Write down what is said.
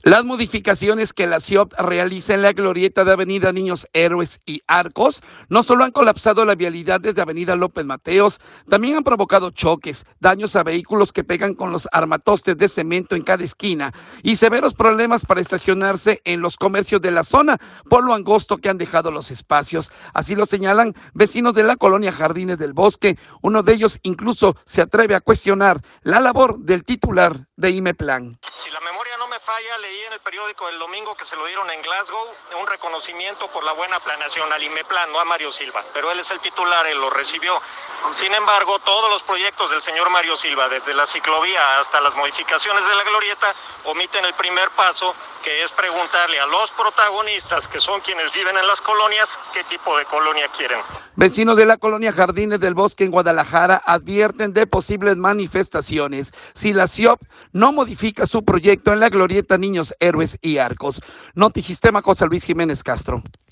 Las modificaciones que la CIOP realiza en la glorieta de Avenida Niños Héroes y Arcos no solo han colapsado la vialidad desde Avenida López Mateos, también han provocado choques, daños a vehículos que pegan con los armatostes de cemento en cada esquina y severos problemas para estacionarse en los comercios de la zona por lo angosto que han dejado los espacios. Así lo señalan vecinos de la colonia Jardines del Bosque. Uno de ellos incluso se atreve a cuestionar la labor del titular de IMEPLAN. Si la memoria no me falla, leí en el periódico el domingo que se lo dieron en Glasgow, un reconocimiento por la buena planeación al IMEPLAN, no a Mario Silva, pero él es el titular, él lo recibió. Sin embargo, todos los proyectos del señor Mario Silva, desde la ciclovía hasta las modificaciones de la glorieta, omiten el primer paso, que es preguntarle a los protagonistas, que son quienes viven en las colonias, qué tipo de colonia quieren. Vecinos de la colonia Jardines del Bosque en Guadalajara advierten de posibles manifestaciones si la CIOP no modifica su proyecto en la glorieta Niños Héroes y Arcos. Notisistema, José Luis Jiménez Castro.